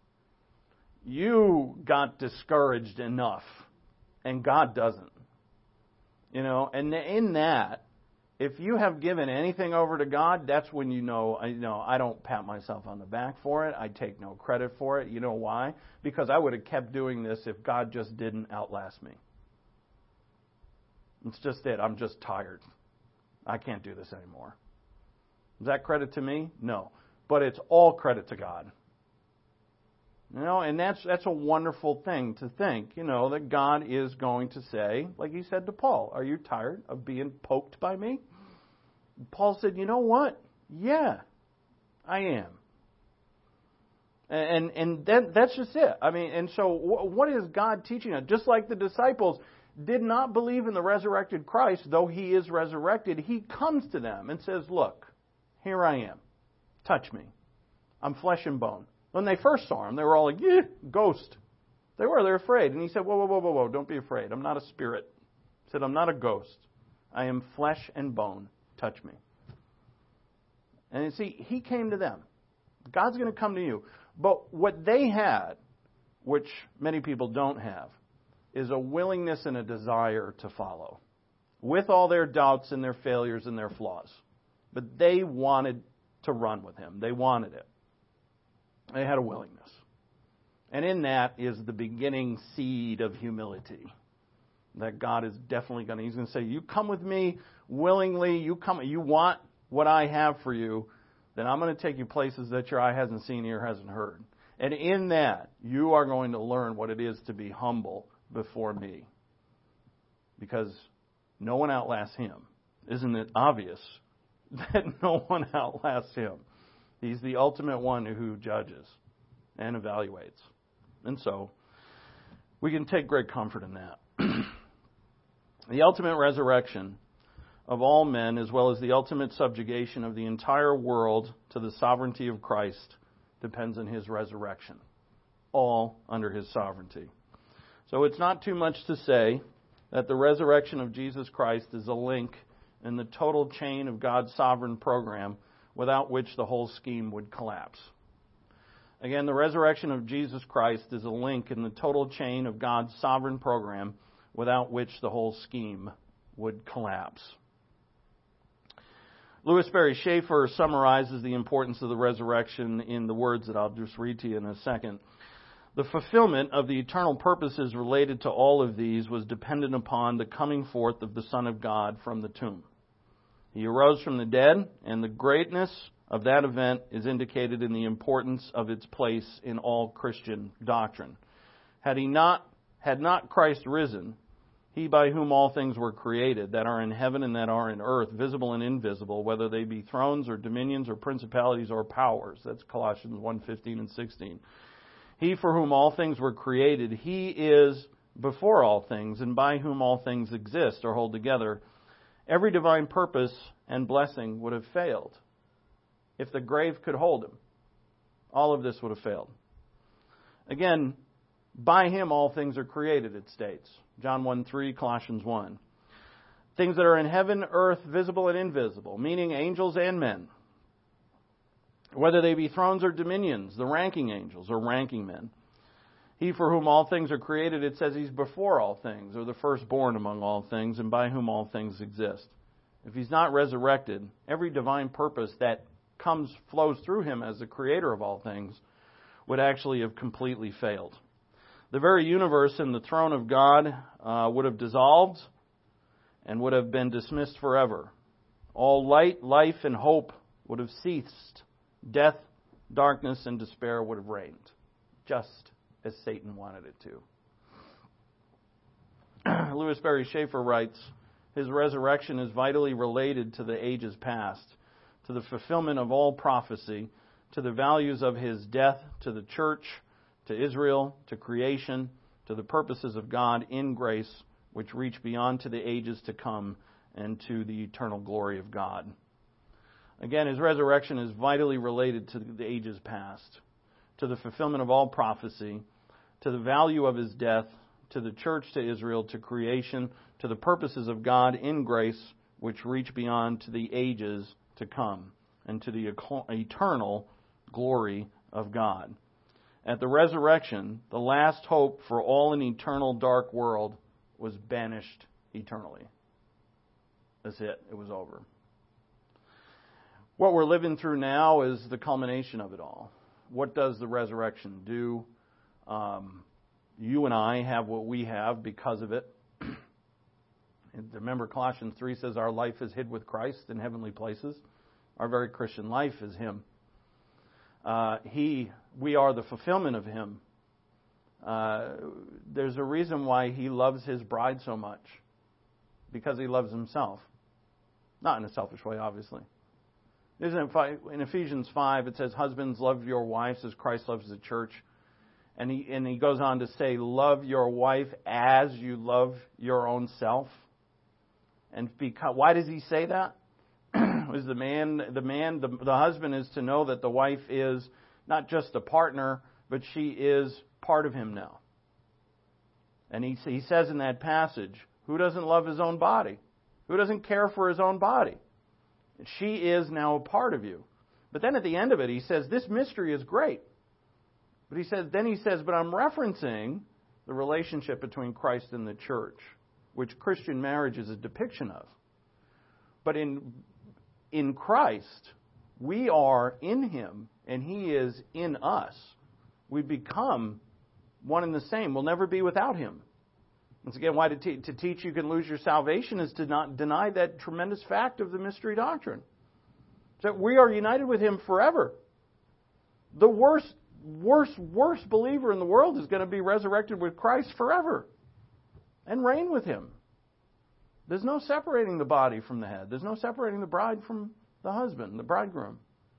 You got discouraged enough, and God doesn't. You know, and in that, if you have given anything over to God, that's when you know, you know, I don't pat myself on the back for it. I take no credit for it. You know why? Because I would have kept doing this if God just didn't outlast me. It's just it. I'm just tired. I can't do this anymore. Is that credit to me? No. But it's all credit to God. You know, and that's that's a wonderful thing to think, you know, that God is going to say, like he said to Paul, are you tired of being poked by me? Paul said, you know what? Yeah, I am. And and that, that's just it. I mean, and so what is God teaching us? Just like the disciples did not believe in the resurrected Christ, though he is resurrected, he comes to them and says, look, here I am. Touch me. I'm flesh and bone. When they first saw him, they were all like, yeah, ghost. They were, they're afraid. And he said, whoa, whoa, whoa, whoa, whoa, don't be afraid. I'm not a spirit. He said, I'm not a ghost. I am flesh and bone. Touch me. And you see, he came to them. God's going to come to you. But what they had, which many people don't have, is a willingness and a desire to follow, with all their doubts and their failures and their flaws. But they wanted to run with him. They wanted it. They had a willingness. And in that is the beginning seed of humility. That God is definitely going to, he's going to say, you come with me willingly, you come, you want what I have for you, then I'm going to take you places that your eye hasn't seen, ear hasn't heard. And in that, you are going to learn what it is to be humble before me. Because no one outlasts him. Isn't it obvious that no one outlasts him? He's the ultimate one who judges and evaluates. And so, we can take great comfort in that. The ultimate resurrection of all men, as well as the ultimate subjugation of the entire world to the sovereignty of Christ, depends on his resurrection. All under his sovereignty. So it's not too much to say that the resurrection of Jesus Christ is a link in the total chain of God's sovereign program, without which the whole scheme would collapse. Again, the resurrection of Jesus Christ is a link in the total chain of God's sovereign program, without which the whole scheme would collapse. Louis Berry Schaeffer summarizes the importance of the resurrection in the words that I'll just read to you in a second. The fulfillment of the eternal purposes related to all of these was dependent upon the coming forth of the Son of God from the tomb. He arose from the dead, and the greatness of that event is indicated in the importance of its place in all Christian doctrine. Had he not, had not Christ risen, he by whom all things were created, that are in heaven and that are in earth, visible and invisible, whether they be thrones or dominions or principalities or powers. That's Colossians one fifteen and sixteen. He for whom all things were created, he is before all things, and by whom all things exist or hold together. Every divine purpose and blessing would have failed. If the grave could hold him, all of this would have failed. Again, by him all things are created, it states. John one three, Colossians one. Things that are in heaven, earth, visible and invisible, meaning angels and men. Whether they be thrones or dominions, the ranking angels or ranking men. He for whom all things are created, it says he's before all things, or the firstborn among all things, and by whom all things exist. If he's not resurrected, every divine purpose that comes, flows through him as the creator of all things, would actually have completely failed. The very universe and the throne of God uh, would have dissolved and would have been dismissed forever. All light, life, and hope would have ceased. Death, darkness, and despair would have reigned, just as Satan wanted it to. Louis Berry Schaeffer writes, his resurrection is vitally related to the ages past, to the fulfillment of all prophecy, to the values of his death, to the church, to Israel, to creation, to the purposes of God in grace, which reach beyond to the ages to come, and to the eternal glory of God. Again, his resurrection is vitally related to the ages past, to the fulfillment of all prophecy, to the value of his death, to the church, to Israel, to creation, to the purposes of God in grace, which reach beyond to the ages to come, and to the eternal glory of God. At the resurrection, the last hope for all an eternal dark world was banished eternally. That's it. It was over. What we're living through now is the culmination of it all. What does the resurrection do? Um, you and I have what we have because of it. And remember, Colossians three says our life is hid with Christ in heavenly places. Our very Christian life is Him. Uh, he, we are the fulfillment of Him. Uh, there's a reason why He loves His bride so much. Because He loves Himself. Not in a selfish way, obviously. Isn't it, in Ephesians five, it says, husbands, love your wives as Christ loves the church. And he, and he goes on to say, love your wife as you love your own self. And because, why does he say that? Is the man, the man, the, the husband is to know that the wife is not just a partner, but she is part of him now. And he, he says in that passage, who doesn't love his own body? Who doesn't care for his own body? She is now a part of you. But then at the end of it, he says, this mystery is great. But he says, then he says, but I'm referencing the relationship between Christ and the church, which Christian marriage is a depiction of. But in in Christ, we are in Him, and He is in us. We become one and the same. We'll never be without Him. Once again, why to, te- to teach you can lose your salvation is to not deny that tremendous fact of the mystery doctrine. That we are united with Him forever. The worst, worst, worst believer in the world is going to be resurrected with Christ forever and reign with Him. There's no separating the body from the head. There's no separating the bride from the husband, the bridegroom.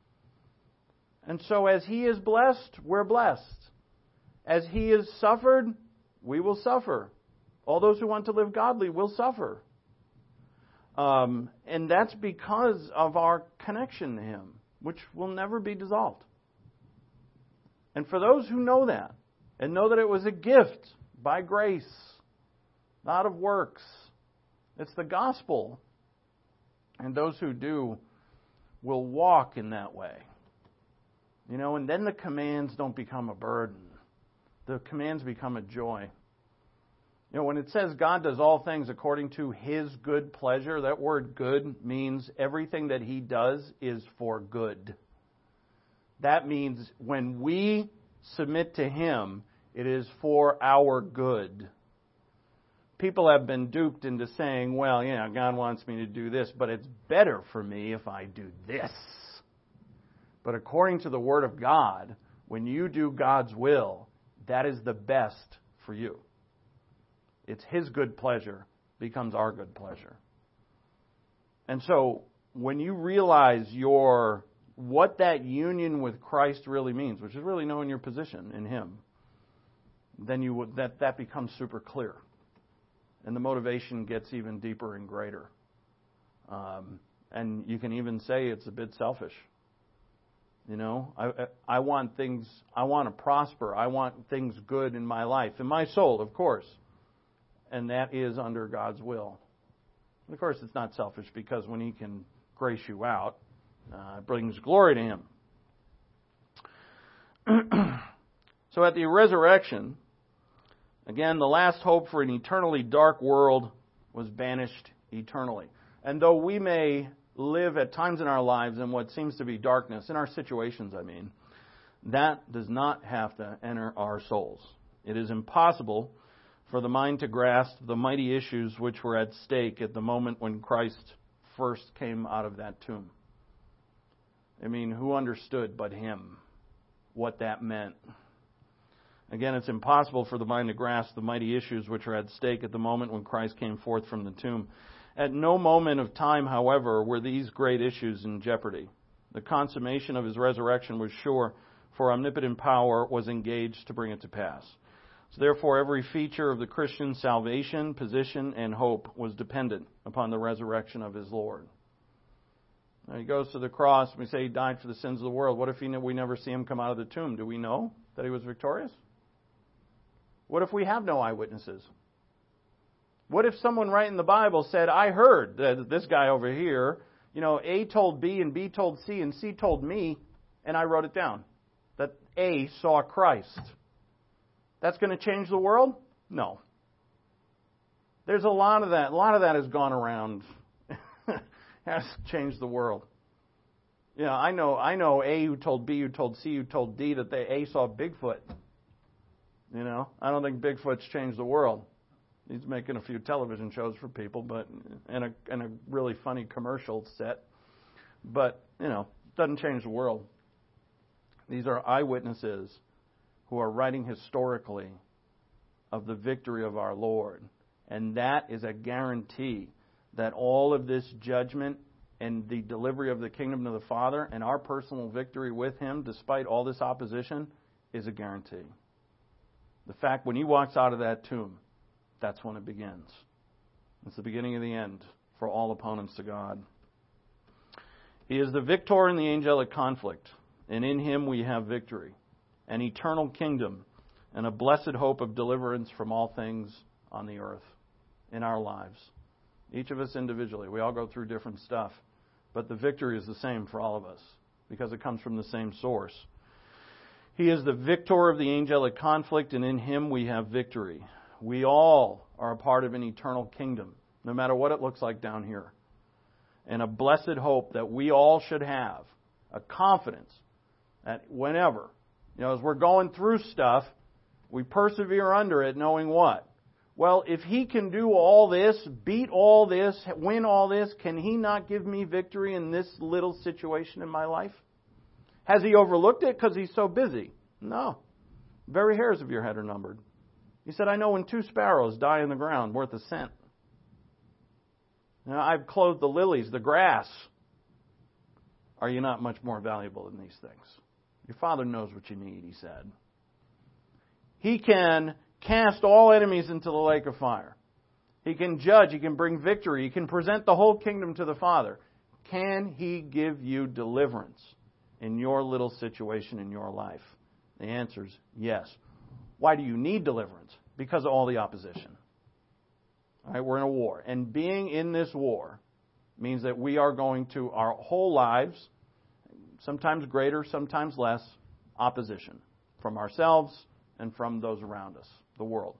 And so as He is blessed, we're blessed. As He has suffered, we will suffer. All those who want to live godly will suffer. Um, and that's because of our connection to Him, which will never be dissolved. And for those who know that, and know that it was a gift by grace, not of works, it's the gospel. And those who do will walk in that way. You know, and then the commands don't become a burden. The commands become a joy. You know, when it says God does all things according to His good pleasure, that word good means everything that He does is for good. That means when we submit to Him, it is for our good. People have been duped into saying, well, yeah, God wants me to do this, but it's better for me if I do this. But according to the Word of God, when you do God's will, that is the best for you. It's His good pleasure becomes our good pleasure. And so when you realize your what that union with Christ really means, which is really knowing your position in Him, then you would, that, that becomes super clear. And the motivation gets even deeper and greater. Um, and you can even say it's a bit selfish. You know, I, I want things, I want to prosper. I want things good in my life, in my soul, of course. And that is under God's will. And of course, it's not selfish because when He can grace you out, uh, it brings glory to Him. So at the resurrection, again, the last hope for an eternally dark world was banished eternally. And though we may live at times in our lives in what seems to be darkness, in our situations, I mean, that does not have to enter our souls. It is impossible for the mind to grasp the mighty issues which were at stake at the moment when Christ first came out of that tomb. I mean, who understood but Him what that meant? Again, it's impossible for the mind to grasp the mighty issues which are at stake at the moment when Christ came forth from the tomb. At no moment of time, however, were these great issues in jeopardy. The consummation of His resurrection was sure, for omnipotent power was engaged to bring it to pass. So therefore, every feature of the Christian salvation, position, and hope was dependent upon the resurrection of his Lord. Now He goes to the cross, and we say He died for the sins of the world. What if he, we never see Him come out of the tomb? Do we know that He was victorious? What if we have no eyewitnesses? What if someone right in the Bible said, I heard that this guy over here, you know, A told B and B told C and C told me, and I wrote it down, that A saw Christ. That's going to change the world? No. There's a lot of that. A lot of that has gone around. Has changed the world. You know, I know I know A who told B who told C who told D that they A saw Bigfoot. You know, I don't think Bigfoot's changed the world. He's making a few television shows for people, but and a and a really funny commercial set. But, you know, it doesn't change the world. These are eyewitnesses who are writing historically of the victory of our Lord. And that is a guarantee that all of this judgment and the delivery of the kingdom to the Father and our personal victory with Him, despite all this opposition, is a guarantee. The fact when He walks out of that tomb, that's when it begins. It's the beginning of the end for all opponents to God. He is the victor in the angelic conflict, and in Him we have victory, an eternal kingdom, and a blessed hope of deliverance from all things on the earth in our lives. Each of us individually, we all go through different stuff, but the victory is the same for all of us because it comes from the same source. He is the victor of the angelic conflict, and in Him we have victory. We all are a part of an eternal kingdom, no matter what it looks like down here. And a blessed hope that we all should have, a confidence that whenever, you know, as we're going through stuff, we persevere under it knowing what? Well, if He can do all this, beat all this, win all this, can He not give me victory in this little situation in my life? Has He overlooked it because He's so busy? No. Very hairs of your head are numbered. He said, I know when two sparrows die in the ground, worth a cent. Now, I've clothed the lilies, the grass. Are you not much more valuable than these things? Your Father knows what you need, He said. He can cast all enemies into the lake of fire. He can judge. He can bring victory. He can present the whole kingdom to the Father. Can He give you deliverance in your little situation in your life? The answer is yes. Why do you need deliverance? Because of all the opposition. All right, we're in a war. And being in this war means that we are going to, our whole lives, sometimes greater, sometimes less, opposition from ourselves and from those around us, the world.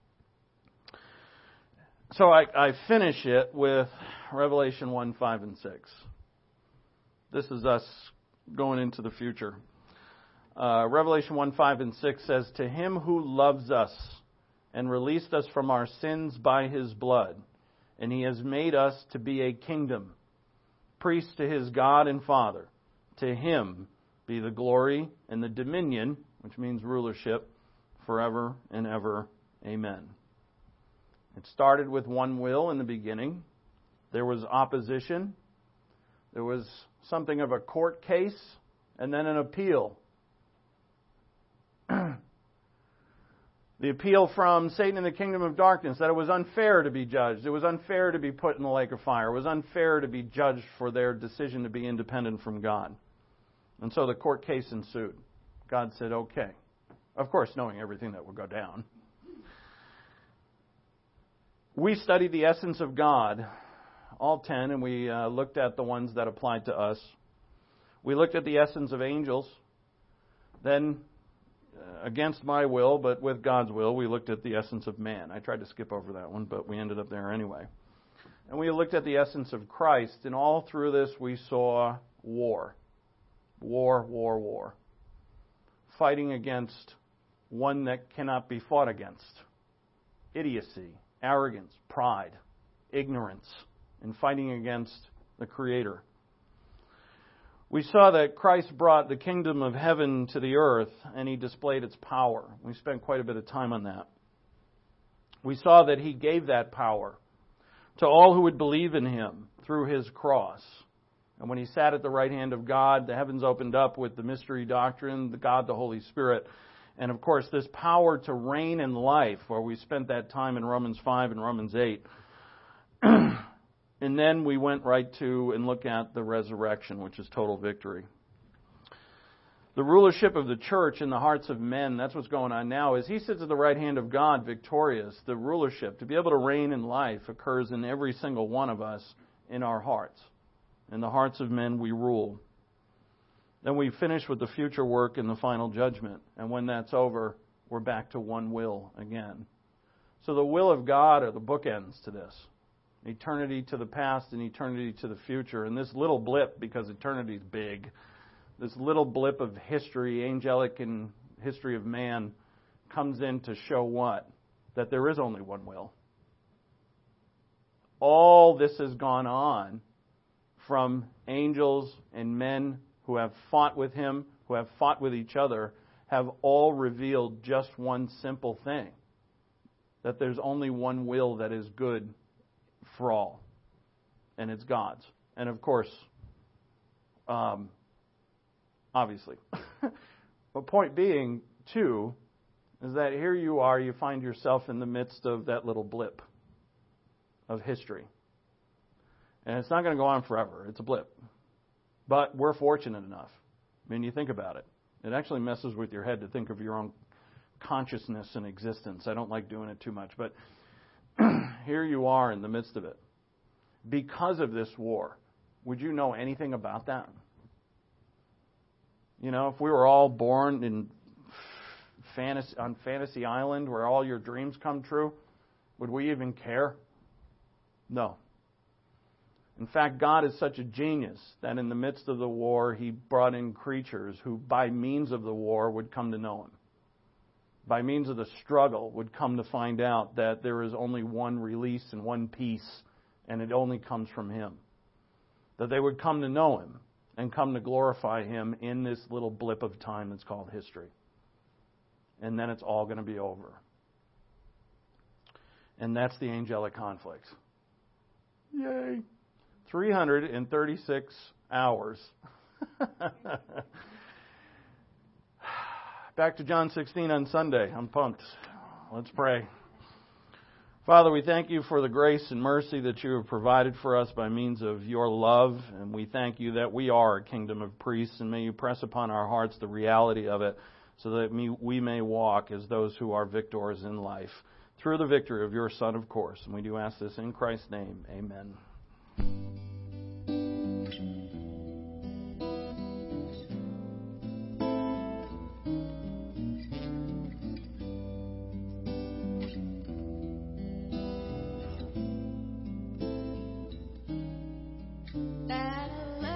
So I, I finish it with Revelation one, five, and six. This is us going into the future. Uh, Revelation one, five, and six says, To Him who loves us and released us from our sins by His blood, and He has made us to be a kingdom, priests to His God and Father. To Him be the glory and the dominion, which means rulership, forever and ever. Amen. It started with one will in the beginning. There was opposition. There was something of a court case, and then an appeal. The appeal from Satan and the kingdom of darkness, that it was unfair to be judged. It was unfair to be put in the lake of fire. It was unfair to be judged for their decision to be independent from God. And so the court case ensued. God said, okay. Of course, knowing everything that would go down. We studied the essence of God, all ten, and we uh, looked at the ones that applied to us. We looked at the essence of angels. Then, uh, against my will, but with God's will, we looked at the essence of man. I tried to skip over that one, but we ended up there anyway. And we looked at the essence of Christ, and all through this we saw war. War, war, war. Fighting against one that cannot be fought against. Idiocy, arrogance, pride, ignorance, and fighting against the Creator. We saw that Christ brought the kingdom of heaven to the earth, and He displayed its power. We spent quite a bit of time on that. We saw that He gave that power to all who would believe in Him through His cross. And when He sat at the right hand of God, the heavens opened up with the mystery doctrine, the God, the Holy Spirit. And of course, this power to reign in life, where we spent that time in Romans five and Romans eight. And then we went right to and look at the resurrection, which is total victory. The rulership of the church in the hearts of men, that's what's going on now, is He sits at the right hand of God, victorious. The rulership, to be able to reign in life, occurs in every single one of us in our hearts. In the hearts of men we rule. Then we finish with the future work and the final judgment. And when that's over, we're back to one will again. So the will of God are the bookends to this. Eternity to the past and eternity to the future. And this little blip, because eternity is big, this little blip of history, angelic and history of man, comes in to show what? That there is only one will. All this has gone on from angels and men who have fought with him, who have fought with each other, have all revealed just one simple thing, that there's only one will that is good for all, and it's God's. And of course, um, obviously. But point being, too, is that here you are, you find yourself in the midst of that little blip of history. And it's not going to go on forever. It's a blip. But we're fortunate enough. I mean, you think about it. It actually messes with your head to think of your own consciousness and existence. I don't like doing it too much. But here you are in the midst of it. Because of this war, would you know anything about that? You know, if we were all born in fantasy, on Fantasy Island where all your dreams come true, would we even care? No. In fact, God is such a genius that in the midst of the war, He brought in creatures who, by means of the war, would come to know Him. By means of the struggle, would come to find out that there is only one release and one peace, and it only comes from Him. That they would come to know Him and come to glorify Him in this little blip of time that's called history. And then it's all going to be over. And that's the angelic conflict. Yay! three hundred thirty-six hours. Back to John sixteen on Sunday. I'm pumped. Let's pray. Father, we thank You for the grace and mercy that You have provided for us by means of Your love. And we thank You that we are a kingdom of priests. And may You press upon our hearts the reality of it so that we may walk as those who are victors in life through the victory of Your Son, of course. And we do ask this in Christ's name. Amen. At